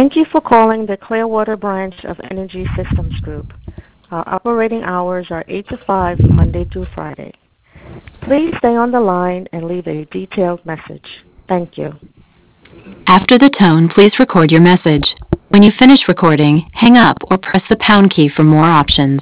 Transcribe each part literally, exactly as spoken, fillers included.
Thank you for calling the Clearwater branch of Energy Systems Group. Our operating hours are eight to five, Monday through Friday. Please stay on the line and leave a detailed message. Thank you. After the tone, please record your message. When you finish recording, hang up or press the pound key for more options.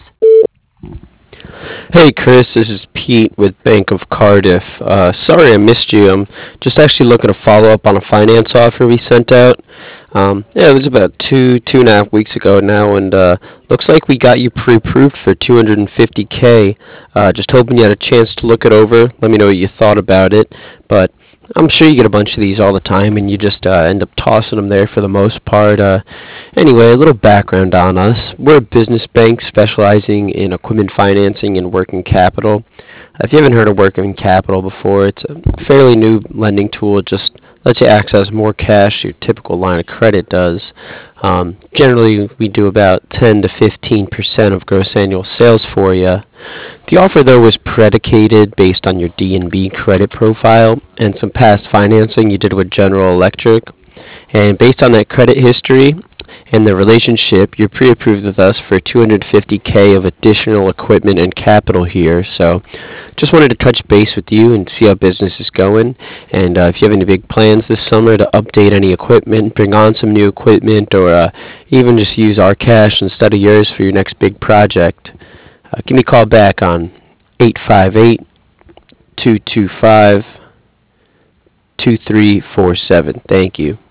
Hey Chris, this is Pete with Bank of Cardiff. Uh, sorry I missed you. I'm just actually looking to follow up on a finance offer we sent out. Um, yeah, it was about two, two and a half weeks ago now, and uh, looks like we got you pre-approved for two hundred fifty K. Uh, just hoping you had a chance to look it over. Let me know what you thought about it. But I'm sure you get a bunch of these all the time, and you just uh, end up tossing them there for the most part. Uh, anyway, a little background on us. We're a business bank specializing in equipment financing and working capital. If you haven't heard of working capital before, it's a fairly new lending tool. It just lets you access more cash your typical line of credit does. Um, generally, we do about ten to fifteen percent of gross annual sales for you. The offer, though, was predicated based on your D and B credit profile and some past financing you did with General Electric. And based on that credit history and the relationship, you're pre-approved with us for two hundred fifty K of additional equipment and capital here. So just wanted to touch base with you and see how business is going. And uh, if you have any big plans this summer to update any equipment, bring on some new equipment, or uh, even just use our cash instead of yours for your next big project, uh, give me a call back on eight five eight, two two five, two three four seven. Thank you.